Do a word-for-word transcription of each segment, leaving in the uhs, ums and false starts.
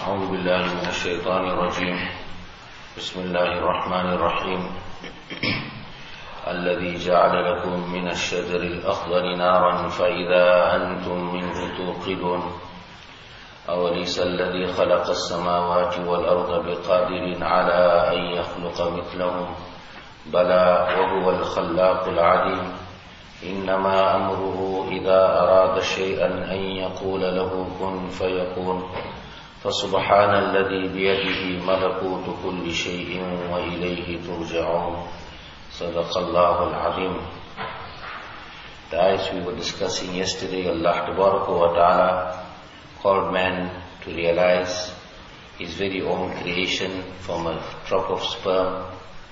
أعوذ بالله من الشيطان الرجيم. بسم الله الرحمن الرحيم. الذي جعل لكم من الشجر الأخضر نارا فإذا أنتم منه توقدون أوليس الذي خلق السماوات والأرض بقادر على أن يخلق مثلهم بلى وهو الخلاق العليم إنما أمره إذا أراد شيئا أن يقول له كن فيكون فسبحان الذي بيده ملكوت كل شيء وإليه ترجعون صدق الله العظيم. The ayahs we were discussing yesterday, Allah Tabaraka wa Ta'ala called man to realize his very own creation from a drop of sperm,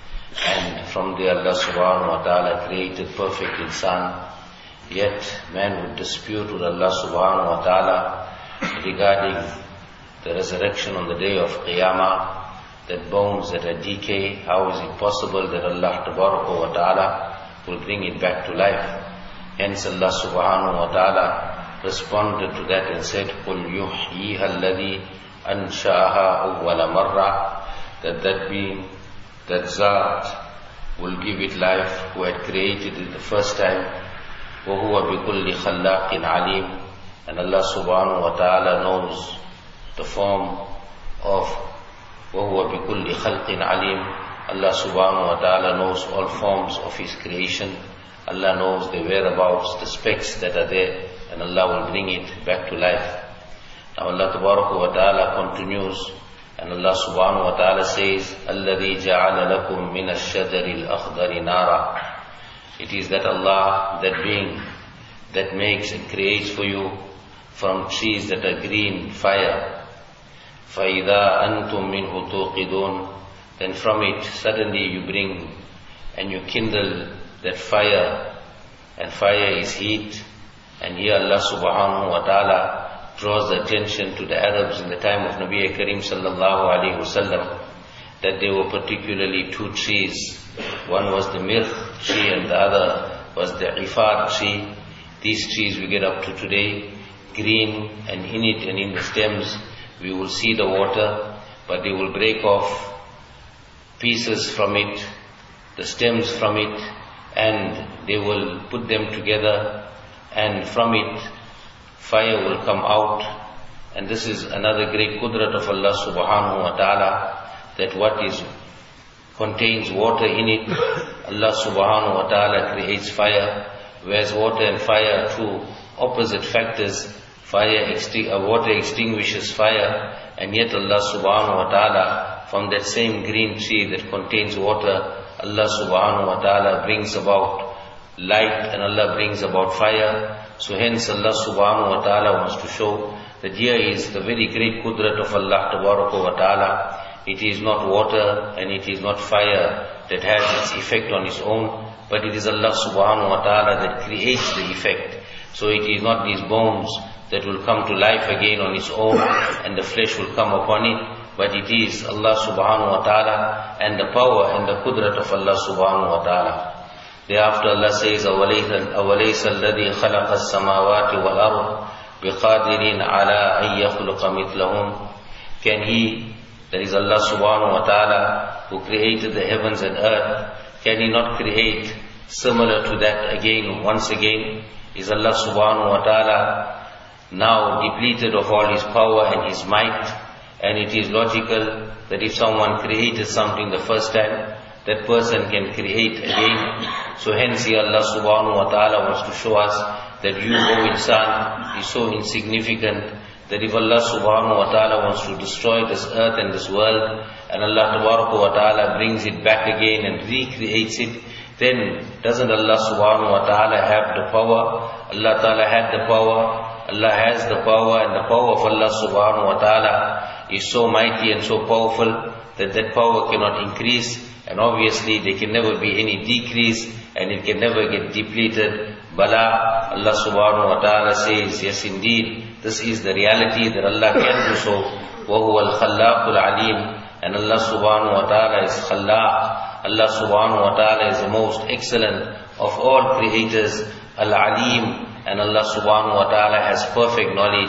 and from there Allah Subhanahu wa Ta'ala created perfect insan. Yet man would dispute with Allah Subhanahu wa Ta'ala regarding the resurrection on the day of Qiyamah, that bones that are decay, how is it possible that Allah Tabaraka wa Ta'ala will bring it back to life? Hence Allah Subhanahu wa Ta'ala responded to that and said, قُلْ يُحْيِيهَا الَّذِي أَنْشَأَهَا أَوَّلَ مَرَّةٍ, that that being, that Zat will give it life who had created it the first time. وَهُوَ بِكُلِّ خَلَّاقٍ عَلِيمٍ, and Allah Subhanahu wa Ta'ala knows the form of وَهُوَ بِكُلِّ خَلْقٍ عَلِيمٍ. Allah Subhanahu wa Ta'ala knows all forms of His creation. Allah knows the whereabouts, the specks that are there, and Allah will bring it back to life. Now Allah Tabaraka wa Ta'ala continues, and Allah Subhanahu wa Ta'ala says, الَّذِي جَعَلَ لَكُم مِّنَ الشَّجَرِ الْأَخْضَرِ نَارًا. It is that Allah, that being, that makes and creates for you from trees that are green, fire. فَإِذَا أَنْتُم مِّنْهُ تُوقِدُونَ, then from it suddenly you bring and you kindle that fire, and fire is heat. And here Allah Subhanahu wa Ta'ala draws the attention to the Arabs in the time of Nabi Kareem Sallallahu Alaihi Wasallam, that there were particularly two trees. One was the mirh tree and the other was the ifad tree. These trees we get up to today, green, and in it and in the stems we will see the water, but they will break off pieces from it, the stems from it, and they will put them together, and from it fire will come out. And this is another great qudrat of Allah Subhanahu wa Ta'ala, that what is contains water in it, Allah Subhanahu wa Ta'ala creates fire, whereas water and fire are two opposite factors. Fire, exti- uh, water extinguishes fire, and yet Allah Subhanahu wa Ta'ala, from that same green tree that contains water, Allah Subhanahu wa Ta'ala brings about light, and Allah brings about fire. So hence Allah Subhanahu wa Ta'ala wants to show that here is the very great qudrat of Allah Tabaraka wa Ta'ala. It is not water and it is not fire that has its effect on its own, but it is Allah Subhanahu wa Ta'ala that creates the effect. So it is not these bones that will come to life again on its own and the flesh will come upon it, but it is Allah Subhanahu wa Ta'ala and the power and the qudrat of Allah Subhanahu wa Ta'ala. Thereafter Allah says, أَوَلَيْسَ الَّذِي خَلَقَ السَّمَاوَاتِ وَالْأَرْضِ بِقَادِرٍ عَلَىٰ أَن يَخْلُقَ مِثْلَهُمْ. Can He, that is Allah Subhanahu wa Ta'ala, who created the heavens and earth, can He not create similar to that again, once again? Is Allah Subhanahu wa Ta'ala now depleted of all His power and His might? And it is logical that if someone created something the first time, that person can create again. So hence here Allah Subhanahu wa Ta'ala wants to show us that you, O insan, is so insignificant that if Allah Subhanahu wa Ta'ala wants to destroy this earth and this world, and Allah Tabaraka wa Ta'ala brings it back again and recreates it, then doesn't Allah Subhanahu wa Ta'ala have the power? Allah Ta'ala had the power. Allah has the power, and the power of Allah Subhanahu wa Ta'ala is so mighty and so powerful that that power cannot increase, and obviously there can never be any decrease, and it can never get depleted. Bala, Allah Subhanahu wa Ta'ala says, yes indeed, this is the reality that Allah can do so. وَهُوَ الْخَلَّاقُ الْعَلِيمُ, and Allah Subhanahu wa Ta'ala is Khallaq. Allah Subhanahu wa Ta'ala is the most excellent of all creators, Al-Alim, and Allah Subhanahu wa Ta'ala has perfect knowledge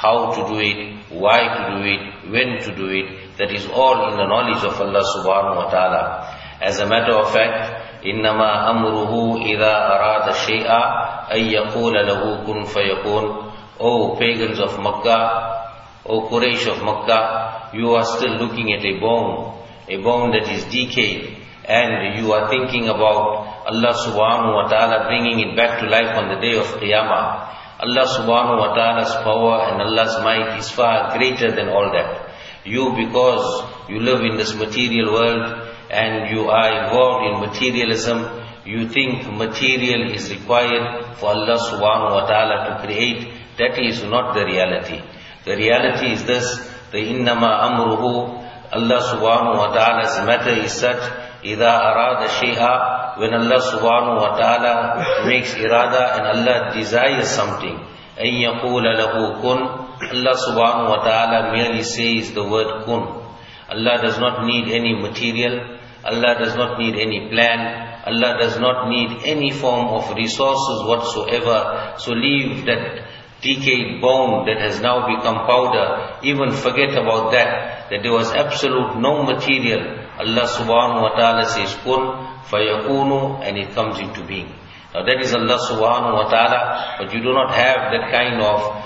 how to do it, why to do it, when to do it. That is all in the knowledge of Allah subhanahu wa ta'ala. As a matter of fact, إِنَّمَا أَمْرُهُ إِذَا أَرَادَ شَيْئًا أَن يَقُولَ لَهُ كُن فَيَكُونُ. O pagans of Makkah, O Quraysh of Makkah, you are still looking at a bone, a bone that is decayed, and you are thinking about Allah subhanahu wa ta'ala bringing it back to life on the day of Qiyamah. Allah subhanahu wa ta'ala's power and Allah's might is far greater than all that. You, because you live in this material world and you are involved in materialism, you think material is required for Allah subhanahu wa ta'ala to create. That is not the reality. The reality is this, the innama amruhu, Allah subhanahu wa ta'ala's matter is such, إِذَا أَرَادَ شَيْئًا, when Allah subhanahu wa ta'ala makes irada and Allah desires something, أَن يَقُولَ لَهُ كُن, Allah subhanahu wa ta'ala merely says the word kun. Allah does not need any material, Allah does not need any plan, Allah does not need any form of resources whatsoever. So leave that decayed bone that has now become powder, even forget about that, that there was absolute no material. Allah subhanahu wa ta'ala says kun, fayakunu, and it comes into being. Now that is Allah subhanahu wa ta'ala, but you do not have that kind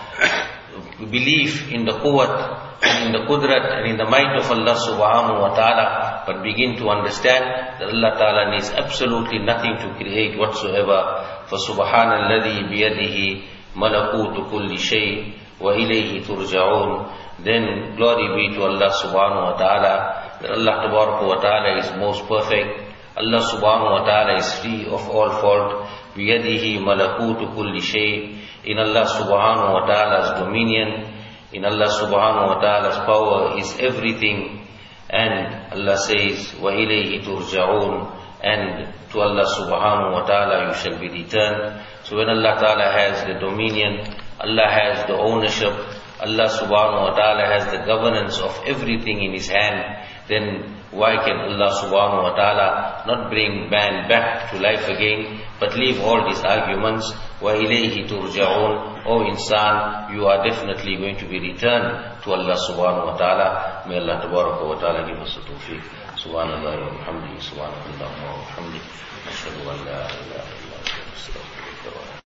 of belief in the quwwat, and in the qudrat, and in the might of Allah subhanahu wa ta'ala, but begin to understand that Allah ta'ala needs absolutely nothing to create whatsoever. For subhanalladhi biyadihi malakutu kulli shay wa ilayhi turja'un. Then glory be to Allah subhanahu wa ta'ala, that Allah tabaraka wa ta'ala is most perfect. Allah subhanahu wa ta'ala is free of all fault. Biyadihi malakutu kulli shay. In Allah subhanahu wa ta'ala's dominion, in Allah subhanahu wa ta'ala's power is everything. And Allah says, wa ilayhi turja'un, and to Allah subhanahu wa ta'ala you shall be returned. So when Allah ta'ala has the dominion, Allah has the ownership, Allah subhanahu wa ta'ala has the governance of everything in His hand, then why can Allah subhanahu wa ta'ala not bring man back to life again, but leave all these arguments? Wa ilayhi turja'un. O insan, you are definitely going to be returned to Allah subhanahu wa ta'ala. May Allah tabaraka wa ta'ala give us the tawfiq. Subhanallah wa bihamdihi, subhanallah wa bihamdihi. Ashhadu an la ilaha illa anta, astaghfiruka wa atubu ilayk.